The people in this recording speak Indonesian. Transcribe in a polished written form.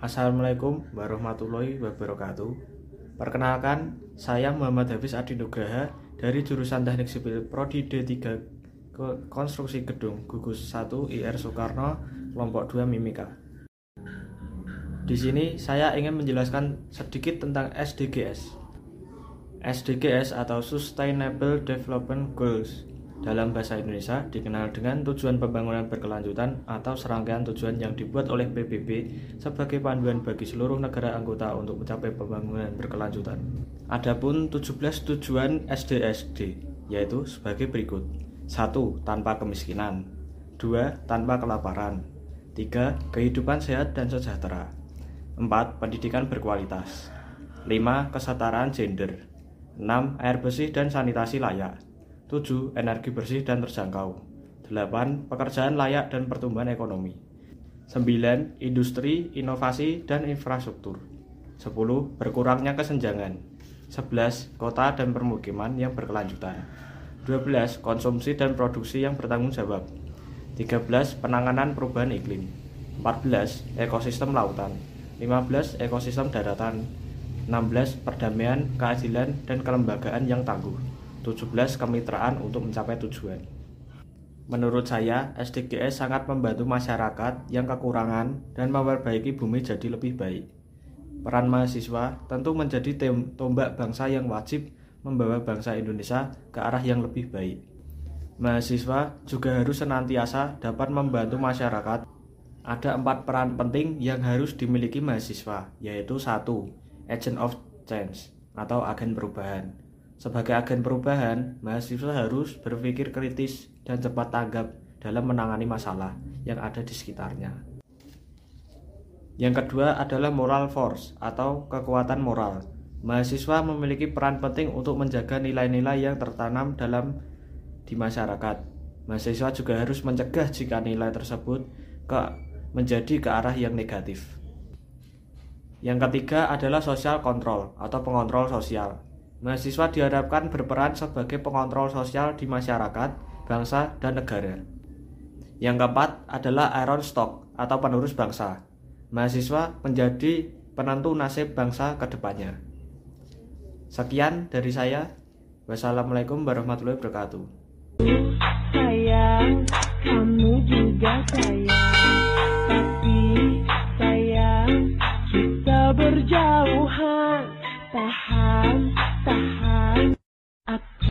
Assalamualaikum warahmatullahi wabarakatuh. Perkenalkan, saya Muhammad Hafiz Adi Nugraha dari jurusan Teknik Sipil Prodi D3 Konstruksi Gedung Gugus 1 IR Soekarno Kelompok 2 Mimika. Di sini saya ingin menjelaskan sedikit tentang SDGs. SDGs atau Sustainable Development Goals dalam bahasa Indonesia dikenal dengan tujuan pembangunan berkelanjutan atau serangkaian tujuan yang dibuat oleh PBB sebagai panduan bagi seluruh negara anggota untuk mencapai pembangunan berkelanjutan. Adapun 17 tujuan SDGs yaitu sebagai berikut. 1. Tanpa kemiskinan. 2. Tanpa kelaparan. 3. Kehidupan sehat dan sejahtera. 4. Pendidikan berkualitas. 5. Kesetaraan gender. 6. Air bersih dan sanitasi layak. 7. Energi bersih dan terjangkau. 8. Pekerjaan layak dan pertumbuhan ekonomi. 9. Industri, inovasi, dan infrastruktur. 10. Berkurangnya kesenjangan. 11. Kota dan permukiman yang berkelanjutan. 12. Konsumsi dan produksi yang bertanggung jawab. 13. Penanganan perubahan iklim. 14. Ekosistem lautan. 15. Ekosistem daratan. 16. Perdamaian, keadilan, dan kelembagaan yang tangguh. 17. Kemitraan untuk mencapai tujuan. Menurut saya, SDGs sangat membantu masyarakat yang kekurangan dan memperbaiki bumi jadi lebih baik. Peran mahasiswa tentu menjadi tombak bangsa yang wajib membawa bangsa Indonesia ke arah yang lebih baik. Mahasiswa juga harus senantiasa dapat membantu masyarakat. Ada 4 peran penting yang harus dimiliki mahasiswa, yaitu 1. Agent of change atau agen perubahan. Sebagai agen perubahan, mahasiswa harus berpikir kritis dan cepat tanggap dalam menangani masalah yang ada di sekitarnya. Yang kedua adalah moral force atau kekuatan moral. Mahasiswa memiliki peran penting untuk menjaga nilai-nilai yang tertanam di masyarakat. Mahasiswa juga harus mencegah jika nilai tersebut menjadi ke arah yang negatif. Yang ketiga adalah social control atau pengontrol sosial. Mahasiswa diharapkan berperan sebagai pengontrol sosial di masyarakat, bangsa, dan negara. Yang keempat adalah iron stock atau penerus bangsa. Mahasiswa menjadi penentu nasib bangsa ke depannya. Sekian dari saya. Wassalamualaikum warahmatullahi wabarakatuh. Sayang, kamu juga sayang, tapi sayang kita berjauhan. Tahan